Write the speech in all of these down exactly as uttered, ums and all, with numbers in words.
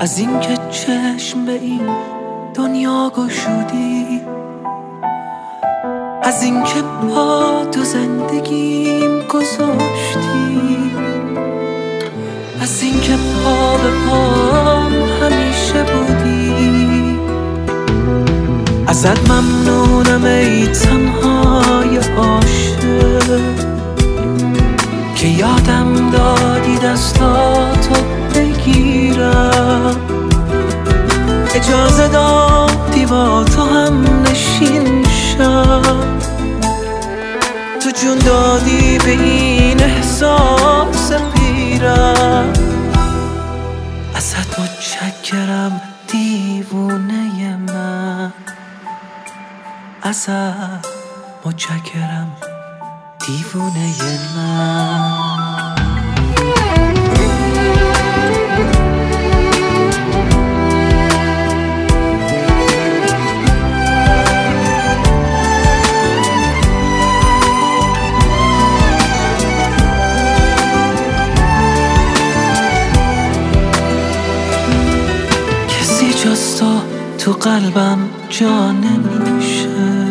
از اینکه چشم به این دنیا گشودی، از اینکه پا تو زندگیم گذاشتی، از اینکه پا به پام همیشه بودی. ازت ممنونم ای تنهای عاشق که یادم دادی دستاتو بگیرم، اجازه دادی با تو هم نشین شم، تو جون دادی به این احساس پیرم. ازت متشکرم دیوونه من، ازت متشکرم دیوونه من. کسی جز تو تو قلبم جا نمیشه،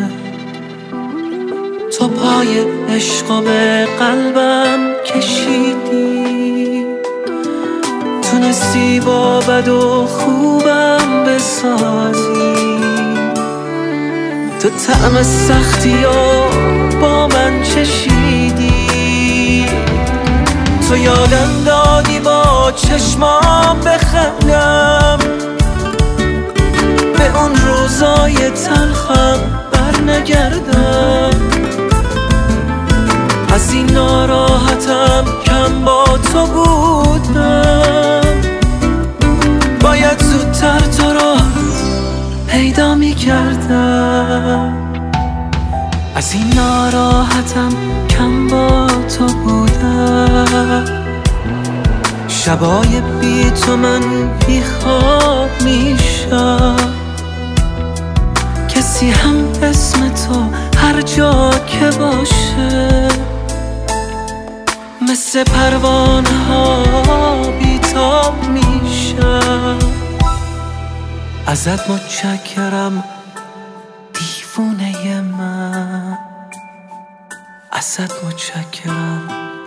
تو پای عشق به قلبم کشیدی، تونستی با بد و خوبم بسازی، تو طعم سختی و با من چشیدی، تو یادم دادی با چشمام بخندم، به اون روزای تلخم بر نگردم، از این ناراحتم کم با تو بودم، باید زودتر تو را پیدا می کردم، از این ناراحتم کم با تو بودم، شبای بی تو من بی خواب می شم، کسی هم اسم تو هر جا که باشه مثل پروانه ها بیتاب میشم. ازت متشکرم دیوونه من، ازت متشکرم